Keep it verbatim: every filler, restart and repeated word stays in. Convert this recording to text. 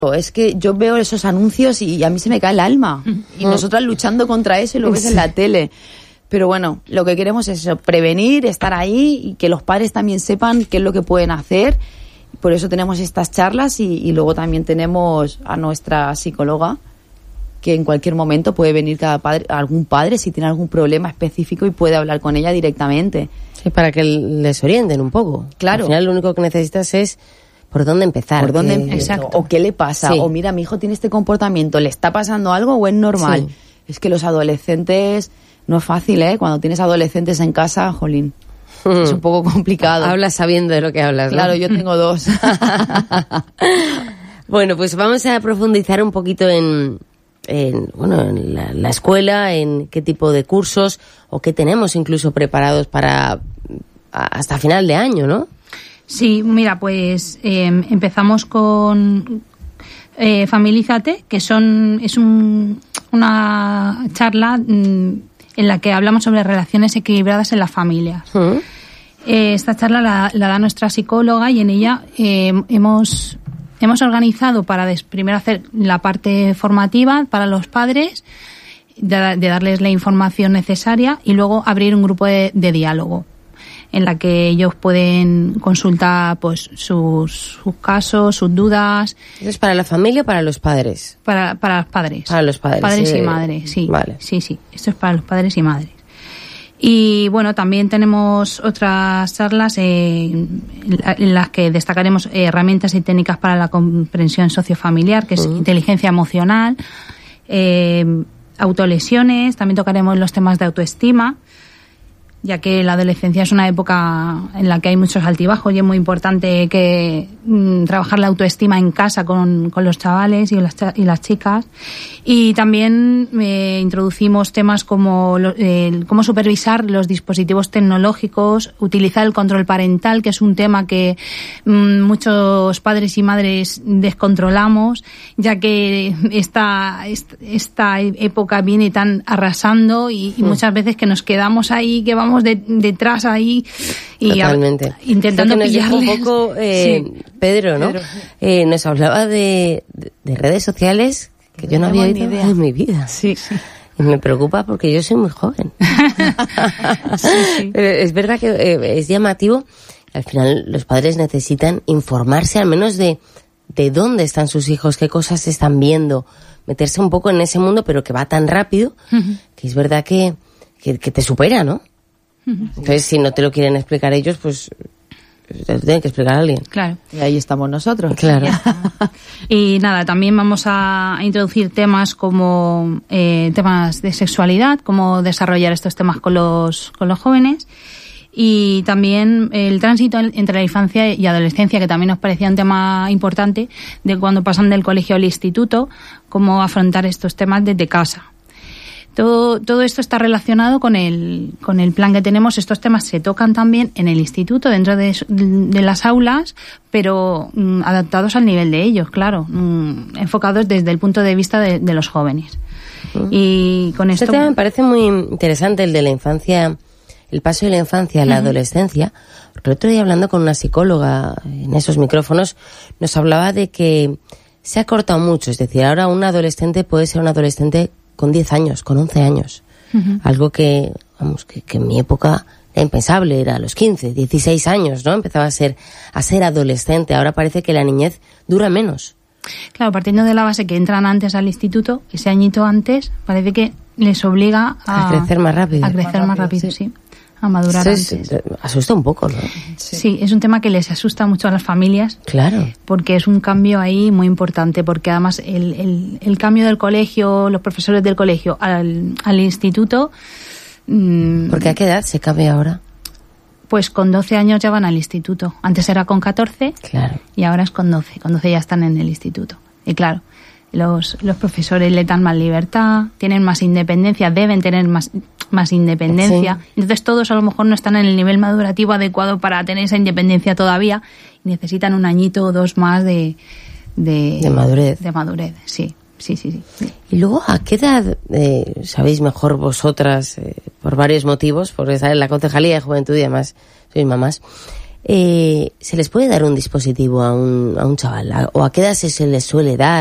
Es que yo veo esos anuncios y a mí se me cae el alma. Y nosotras luchando contra eso y lo ves en la tele. Pero bueno, lo que queremos es eso, prevenir, estar ahí y que los padres también sepan qué es lo que pueden hacer. Por eso tenemos estas charlas y, y luego también tenemos a nuestra psicóloga, que en cualquier momento puede venir cada padre, algún padre si tiene algún problema específico y puede hablar con ella directamente. Sí, para que les orienten un poco. Claro. Al final lo único que necesitas es por dónde empezar. Por dónde, que... exacto. O qué le pasa. Sí. O mira, mi hijo tiene este comportamiento, ¿le está pasando algo o es normal? Sí. Es que los adolescentes, no es fácil, ¿eh? Cuando tienes adolescentes en casa, jolín, mm. es un poco complicado. Hablas sabiendo de lo que hablas, ¿no? Claro, yo tengo dos. Bueno, pues vamos a profundizar un poquito en... en bueno en la, la escuela, en qué tipo de cursos o qué tenemos incluso preparados para hasta final de año, ¿no? Sí, mira, pues eh, empezamos con eh, Familizate, que son es un, una charla mm, en la que hablamos sobre relaciones equilibradas en las familias. Uh-huh. Eh, esta charla la, la da nuestra psicóloga y en ella eh, hemos hemos organizado para des, primero hacer la parte formativa para los padres, de, de darles la información necesaria y luego abrir un grupo de, de diálogo en la que ellos pueden consultar pues sus, sus casos, sus dudas. ¿Eso es para la familia o para los padres? Para, para los padres. Para los padres. Padres sí. y madres, sí. Vale. Sí, sí. Esto es para los padres y madres. Y bueno, también tenemos otras charlas eh, en las que destacaremos eh, herramientas y técnicas para la comprensión sociofamiliar, que es uh-huh. inteligencia emocional, eh, autolesiones, también tocaremos los temas de autoestima, ya que la adolescencia es una época en la que hay muchos altibajos y es muy importante que mmm, trabajar la autoestima en casa con, con los chavales y las, y las chicas. Y también eh, introducimos temas como lo, eh, cómo supervisar los dispositivos tecnológicos, utilizar el control parental, que es un tema que mmm, muchos padres y madres descontrolamos, ya que esta, esta época viene tan arrasando y, y muchas veces que nos quedamos ahí, que vamos De, detrás ahí y totalmente a, intentando nos pillarles. Dijo un poco eh, sí. Pedro, ¿no? Pedro. Eh, nos hablaba de, de, de redes sociales que no yo no había oído en mi vida. Sí, sí. Y me preocupa porque yo soy muy joven. sí, sí. Pero es verdad que eh, es llamativo. Al final los padres necesitan informarse al menos de de dónde están sus hijos, qué cosas están viendo, meterse un poco en ese mundo, pero que va tan rápido uh-huh. que es verdad que Que, que te supera, ¿no? Uh-huh. Entonces, si no te lo quieren explicar ellos, pues te lo tiene que explicar alguien. Claro. Y ahí estamos nosotros. Claro. Y nada, también vamos a introducir temas como eh, temas de sexualidad, cómo desarrollar estos temas con los con los jóvenes. Y también el tránsito entre la infancia y adolescencia, que también nos parecía un tema importante, de cuando pasan del colegio al instituto, cómo afrontar estos temas desde casa. Todo, todo esto está relacionado con el, con el plan que tenemos. Estos temas se tocan también en el instituto, dentro de, de las aulas, pero mm, adaptados al nivel de ellos, claro, mm, enfocados desde el punto de vista de, de los jóvenes. Uh-huh. Y con esto... Este tema me parece muy interesante, el de la infancia, el paso de la infancia a la uh-huh. adolescencia. Porque el otro día, hablando con una psicóloga en esos micrófonos, nos hablaba de que se ha cortado mucho. Es decir, ahora un adolescente puede ser un adolescente con diez años, con once años. Uh-huh. Algo que, vamos, que, que en mi época era impensable, era a los quince, dieciséis años, ¿no? Empezaba a ser, a ser adolescente. Ahora parece que la niñez dura menos. Claro, partiendo de la base que entran antes al instituto, ese añito antes, parece que les obliga a... A crecer más rápido. A crecer más rápido, sí. sí. A madurar Entonces, antes. Asusta un poco, ¿no? Sí. sí, es un tema que les asusta mucho a las familias. Claro. Porque es un cambio ahí muy importante, porque además el, el, el cambio del colegio, los profesores del colegio al, al instituto... Mmm, ¿Porque a qué edad se cambia ahora? Pues con doce años ya van al instituto. Antes era con catorce, claro. Y ahora es con doce. Con doce ya están en el instituto. Y claro, los, los profesores le dan más libertad, tienen más independencia, deben tener más... más independencia. Sí. Entonces todos a lo mejor no están en el nivel madurativo adecuado para tener esa independencia todavía y necesitan un añito o dos más de de, de madurez. De madurez, sí. Sí, sí, sí. sí. Y luego, ¿a qué edad eh, sabéis mejor vosotras, eh, por varios motivos, porque sabéis la Concejalía de Juventud y además sois mamás, Eh, ¿Se les puede dar un dispositivo a un, a un chaval? ¿O a qué edad se, se les suele dar?